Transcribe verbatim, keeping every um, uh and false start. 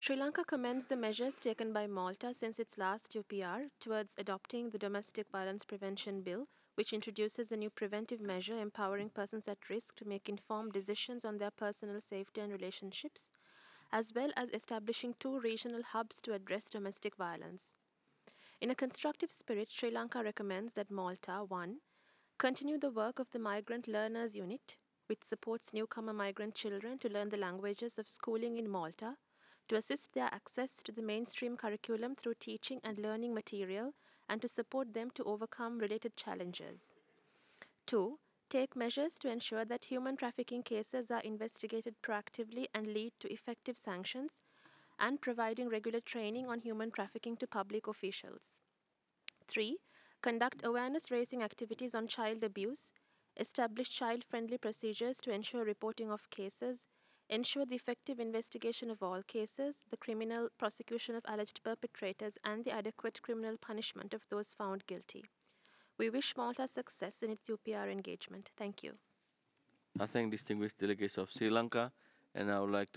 Sri Lanka commends the measures taken by Malta since its last U P R towards adopting the Domestic Violence Prevention Bill, which introduces a new preventive measure empowering persons at risk to make informed decisions on their personal safety and relationships, as well as establishing two regional hubs to address domestic violence. In a constructive spirit, Sri Lanka recommends that Malta one. Continue the work of the Migrant Learners Unit, which supports newcomer migrant children to learn the languages of schooling in Malta, to assist their access to the mainstream curriculum through teaching and learning material, and to support them to overcome related challenges. two. Take measures to ensure that human trafficking cases are investigated proactively and lead to effective sanctions, and providing regular training on human trafficking to public officials. three. Conduct awareness raising activities on child abuse, establish child friendly procedures to ensure reporting of cases, ensure the effective investigation of all cases, the criminal prosecution of alleged perpetrators, and the adequate criminal punishment of those found guilty. We wish Malta success in its U P R engagement. Thank you. I thank distinguished delegates of Sri Lanka, and I would like